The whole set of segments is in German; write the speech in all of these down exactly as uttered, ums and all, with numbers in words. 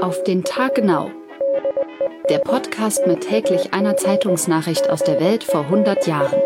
Auf den Tag genau. Der Podcast mit täglich einer Zeitungsnachricht aus der Welt vor hundert Jahren.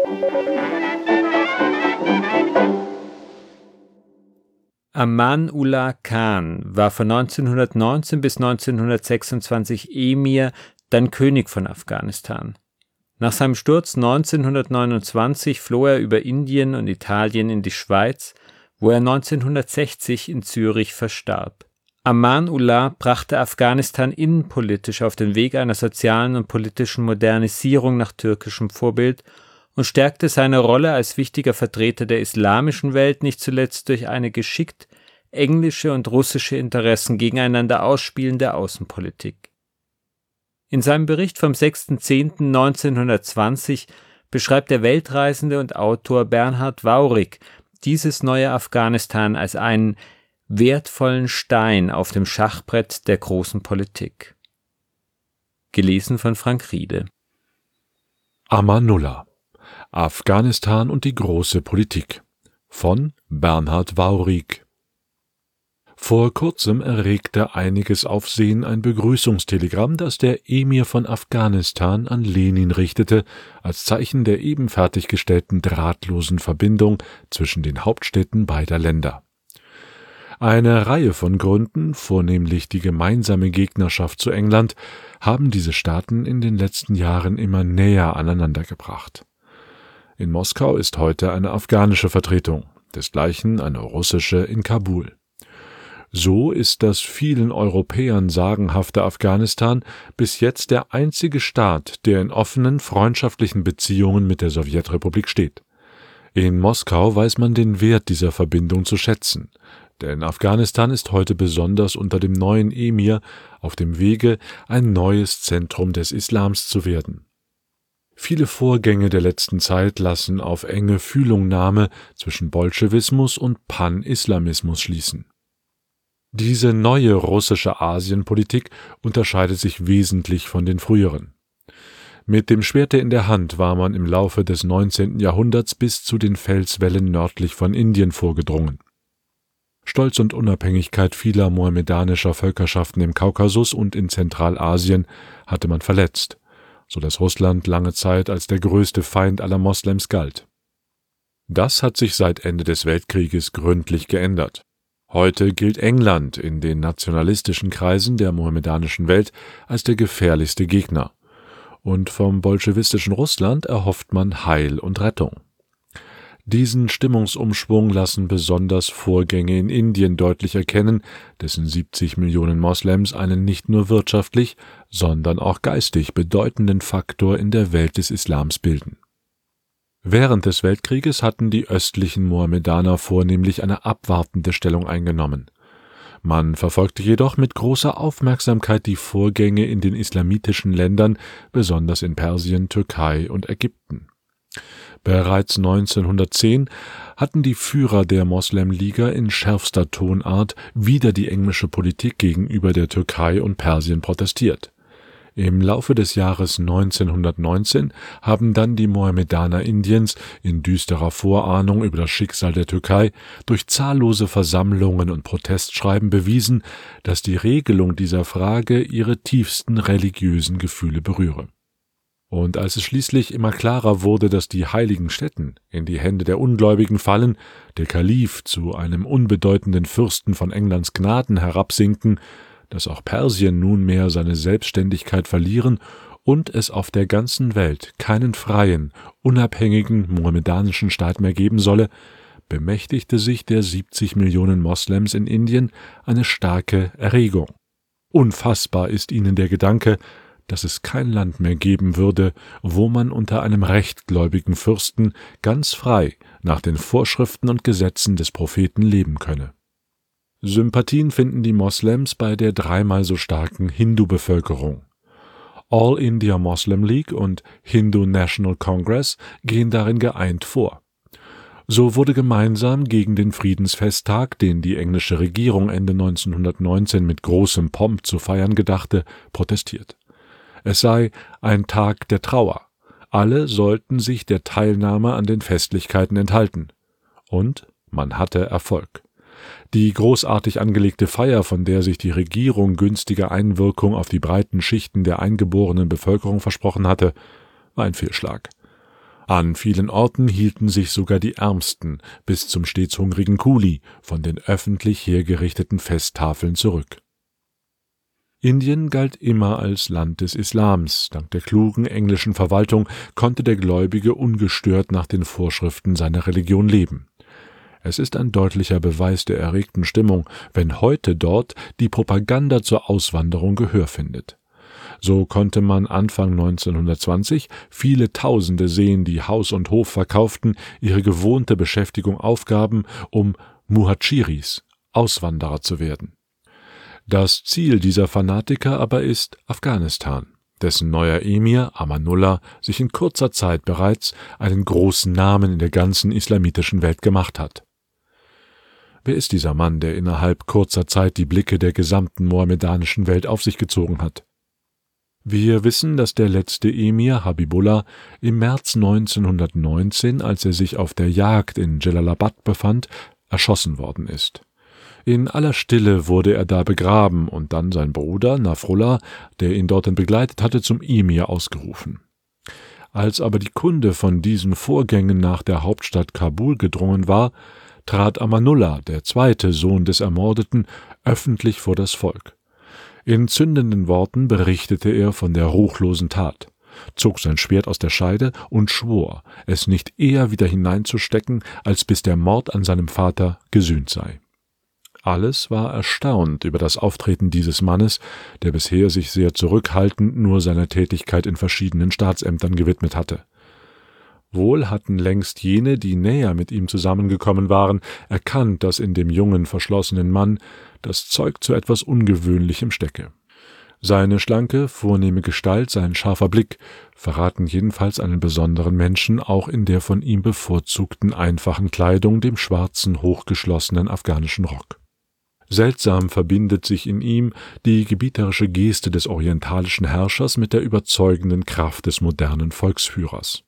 Aman Ullah Khan war von neunzehnhundertneunzehn bis neunzehnhundertsechsundzwanzig Emir, dann König von Afghanistan. Nach seinem Sturz neunzehnhundertneunundzwanzig floh er über Indien und Italien in die Schweiz, wo er neunzehnhundertsechzig in Zürich verstarb. Aman Ullah brachte Afghanistan innenpolitisch auf den Weg einer sozialen und politischen Modernisierung nach türkischem Vorbild und stärkte seine Rolle als wichtiger Vertreter der islamischen Welt nicht zuletzt durch eine geschickt englische und russische Interessen gegeneinander ausspielende Außenpolitik. In seinem Bericht vom sechster zehnter neunzehnhundertzwanzig beschreibt der Weltreisende und Autor Bernhard Waurig dieses neue Afghanistan als einen wertvollen Stein auf dem Schachbrett der großen Politik. Gelesen von Frank Riede. Amanullah. Afghanistan und die große Politik von Bernhard Waurig. Vor kurzem erregte einiges Aufsehen ein Begrüßungstelegramm, das der Emir von Afghanistan an Lenin richtete, als Zeichen der eben fertiggestellten drahtlosen Verbindung zwischen den Hauptstädten beider Länder. Eine Reihe von Gründen, vornehmlich die gemeinsame Gegnerschaft zu England, haben diese Staaten in den letzten Jahren immer näher aneinandergebracht. In Moskau ist heute eine afghanische Vertretung, desgleichen eine russische in Kabul. So ist das vielen Europäern sagenhafte Afghanistan bis jetzt der einzige Staat, der in offenen, freundschaftlichen Beziehungen mit der Sowjetrepublik steht. In Moskau weiß man den Wert dieser Verbindung zu schätzen, denn Afghanistan ist heute besonders unter dem neuen Emir auf dem Wege, ein neues Zentrum des Islams zu werden. Viele Vorgänge der letzten Zeit lassen auf enge Fühlungnahme zwischen Bolschewismus und Pan-Islamismus schließen. Diese neue russische Asienpolitik unterscheidet sich wesentlich von den früheren. Mit dem Schwerte in der Hand war man im Laufe des neunzehnten Jahrhunderts bis zu den Felswällen nördlich von Indien vorgedrungen. Stolz und Unabhängigkeit vieler mohammedanischer Völkerschaften im Kaukasus und in Zentralasien hatte man verletzt, so dass Russland lange Zeit als der größte Feind aller Moslems galt. Das hat sich seit Ende des Weltkrieges gründlich geändert. Heute gilt England in den nationalistischen Kreisen der mohammedanischen Welt als der gefährlichste Gegner. Und vom bolschewistischen Russland erhofft man Heil und Rettung. Diesen Stimmungsumschwung lassen besonders Vorgänge in Indien deutlich erkennen, dessen siebzig Millionen Moslems einen nicht nur wirtschaftlich, sondern auch geistig bedeutenden Faktor in der Welt des Islams bilden. Während des Weltkrieges hatten die östlichen Mohammedaner vornehmlich eine abwartende Stellung eingenommen. Man verfolgte jedoch mit großer Aufmerksamkeit die Vorgänge in den islamitischen Ländern, besonders in Persien, Türkei und Ägypten. Bereits neunzehnhundertzehn hatten die Führer der Moslemliga in schärfster Tonart wider die englische Politik gegenüber der Türkei und Persien protestiert. Im Laufe des Jahres neunzehnhundertneunzehn haben dann die Mohammedaner Indiens in düsterer Vorahnung über das Schicksal der Türkei durch zahllose Versammlungen und Protestschreiben bewiesen, dass die Regelung dieser Frage ihre tiefsten religiösen Gefühle berühre. Und als es schließlich immer klarer wurde, dass die heiligen Stätten in die Hände der Ungläubigen fallen, der Kalif zu einem unbedeutenden Fürsten von Englands Gnaden herabsinken, dass auch Persien nunmehr seine Selbstständigkeit verlieren und es auf der ganzen Welt keinen freien, unabhängigen mohammedanischen Staat mehr geben solle, bemächtigte sich der siebzig Millionen Moslems in Indien eine starke Erregung. Unfassbar ist ihnen der Gedanke, dass es kein Land mehr geben würde, wo man unter einem rechtgläubigen Fürsten ganz frei nach den Vorschriften und Gesetzen des Propheten leben könne. Sympathien finden die Moslems bei der dreimal so starken Hindu-Bevölkerung. All India Muslim League und Hindu National Congress gehen darin geeint vor. So wurde gemeinsam gegen den Friedensfesttag, den die englische Regierung Ende neunzehnhundertneunzehn mit großem Pomp zu feiern gedachte, protestiert. Es sei ein Tag der Trauer. Alle sollten sich der Teilnahme an den Festlichkeiten enthalten. Und man hatte Erfolg. Die großartig angelegte Feier, von der sich die Regierung günstige Einwirkung auf die breiten Schichten der eingeborenen Bevölkerung versprochen hatte, war ein Fehlschlag. An vielen Orten hielten sich sogar die Ärmsten bis zum stets hungrigen Kuli von den öffentlich hergerichteten Festtafeln zurück. Indien galt immer als Land des Islams. Dank der klugen englischen Verwaltung konnte der Gläubige ungestört nach den Vorschriften seiner Religion leben. Es ist ein deutlicher Beweis der erregten Stimmung, wenn heute dort die Propaganda zur Auswanderung Gehör findet. So konnte man Anfang neunzehnhundertzwanzig viele Tausende sehen, die Haus und Hof verkauften, ihre gewohnte Beschäftigung aufgaben, um Muhadschiris, Auswanderer zu werden. Das Ziel dieser Fanatiker aber ist Afghanistan, dessen neuer Emir Amanullah sich in kurzer Zeit bereits einen großen Namen in der ganzen islamitischen Welt gemacht hat. Wer ist dieser Mann, der innerhalb kurzer Zeit die Blicke der gesamten mohammedanischen Welt auf sich gezogen hat? Wir wissen, dass der letzte Emir Habibullah im März neunzehnhundertneunzehn, als er sich auf der Jagd in Jalalabad befand, erschossen worden ist. In aller Stille wurde er da begraben und dann sein Bruder Nasrullah, der ihn dorthin begleitet hatte, zum Emir ausgerufen. Als aber die Kunde von diesen Vorgängen nach der Hauptstadt Kabul gedrungen war, trat Amanullah, der zweite Sohn des Ermordeten, öffentlich vor das Volk. In zündenden Worten berichtete er von der ruchlosen Tat, zog sein Schwert aus der Scheide und schwor, es nicht eher wieder hineinzustecken, als bis der Mord an seinem Vater gesühnt sei. Alles war erstaunt über das Auftreten dieses Mannes, der bisher sich sehr zurückhaltend nur seiner Tätigkeit in verschiedenen Staatsämtern gewidmet hatte. Wohl hatten längst jene, die näher mit ihm zusammengekommen waren, erkannt, dass in dem jungen, verschlossenen Mann das Zeug zu etwas Ungewöhnlichem stecke. Seine schlanke, vornehme Gestalt, sein scharfer Blick verraten jedenfalls einen besonderen Menschen, auch in der von ihm bevorzugten einfachen Kleidung, dem schwarzen, hochgeschlossenen afghanischen Rock. Seltsam verbindet sich in ihm die gebieterische Geste des orientalischen Herrschers mit der überzeugenden Kraft des modernen Volksführers.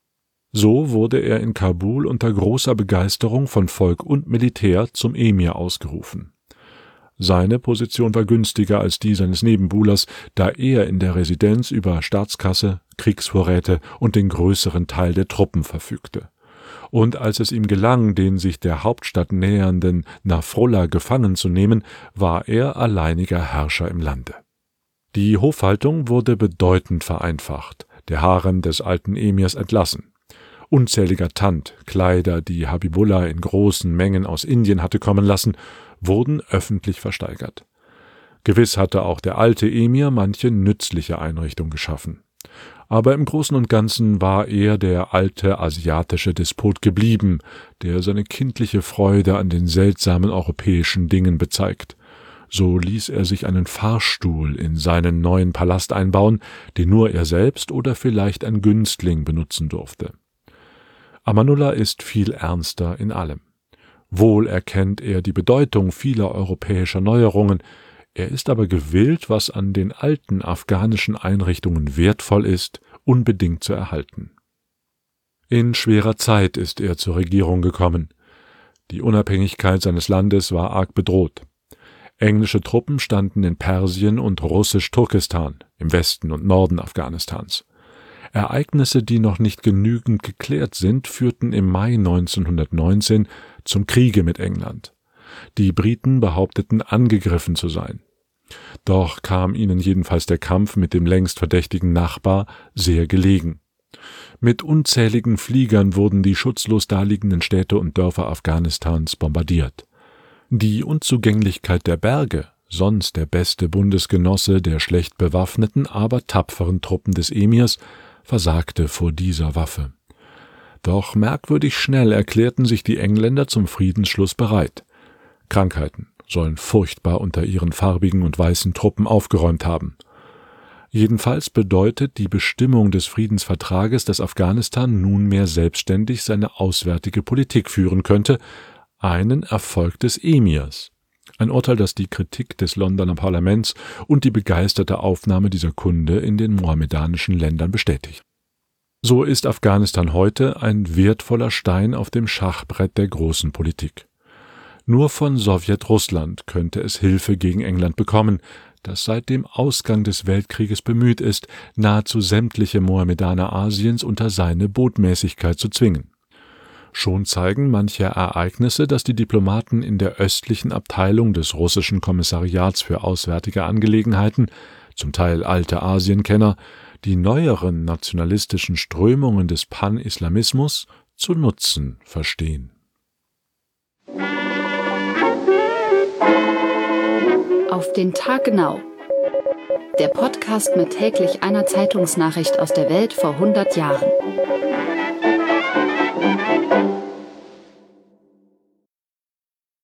So wurde er in Kabul unter großer Begeisterung von Volk und Militär zum Emir ausgerufen. Seine Position war günstiger als die seines Nebenbuhlers, da er in der Residenz über Staatskasse, Kriegsvorräte und den größeren Teil der Truppen verfügte. Und als es ihm gelang, den sich der Hauptstadt nähernden Nasrullah gefangen zu nehmen, war er alleiniger Herrscher im Lande. Die Hofhaltung wurde bedeutend vereinfacht, der Harem des alten Emirs entlassen. Unzähliger Tand, Kleider, die Habibullah in großen Mengen aus Indien hatte kommen lassen, wurden öffentlich versteigert. Gewiss hatte auch der alte Emir manche nützliche Einrichtung geschaffen. Aber im Großen und Ganzen war er der alte asiatische Despot geblieben, der seine kindliche Freude an den seltsamen europäischen Dingen bezeigt. So ließ er sich einen Fahrstuhl in seinen neuen Palast einbauen, den nur er selbst oder vielleicht ein Günstling benutzen durfte. Amanullah ist viel ernster in allem. Wohl erkennt er die Bedeutung vieler europäischer Neuerungen, er ist aber gewillt, was an den alten afghanischen Einrichtungen wertvoll ist, unbedingt zu erhalten. In schwerer Zeit ist er zur Regierung gekommen. Die Unabhängigkeit seines Landes war arg bedroht. Englische Truppen standen in Persien und Russisch-Turkestan, im Westen und Norden Afghanistans. Ereignisse, die noch nicht genügend geklärt sind, führten im Mai neunzehnhundertneunzehn zum Kriege mit England. Die Briten behaupteten, angegriffen zu sein. Doch kam ihnen jedenfalls der Kampf mit dem längst verdächtigen Nachbar sehr gelegen. Mit unzähligen Fliegern wurden die schutzlos daliegenden Städte und Dörfer Afghanistans bombardiert. Die Unzugänglichkeit der Berge, sonst der beste Bundesgenosse der schlecht bewaffneten, aber tapferen Truppen des Emirs, versagte vor dieser Waffe. Doch merkwürdig schnell erklärten sich die Engländer zum Friedensschluss bereit. Krankheiten sollen furchtbar unter ihren farbigen und weißen Truppen aufgeräumt haben. Jedenfalls bedeutet die Bestimmung des Friedensvertrages, dass Afghanistan nunmehr selbstständig seine auswärtige Politik führen könnte, einen Erfolg des Emirs. Ein Urteil, das die Kritik des Londoner Parlaments und die begeisterte Aufnahme dieser Kunde in den mohammedanischen Ländern bestätigt. So ist Afghanistan heute ein wertvoller Stein auf dem Schachbrett der großen Politik. Nur von Sowjetrussland könnte es Hilfe gegen England bekommen, das seit dem Ausgang des Weltkrieges bemüht ist, nahezu sämtliche Mohammedaner Asiens unter seine Botmäßigkeit zu zwingen. Schon zeigen manche Ereignisse, dass die Diplomaten in der östlichen Abteilung des russischen Kommissariats für Auswärtige Angelegenheiten, zum Teil alte Asienkenner, die neueren nationalistischen Strömungen des Pan-Islamismus zu nutzen verstehen. Auf den Tag genau. Der Podcast mit täglich einer Zeitungsnachricht aus der Welt vor hundert Jahren.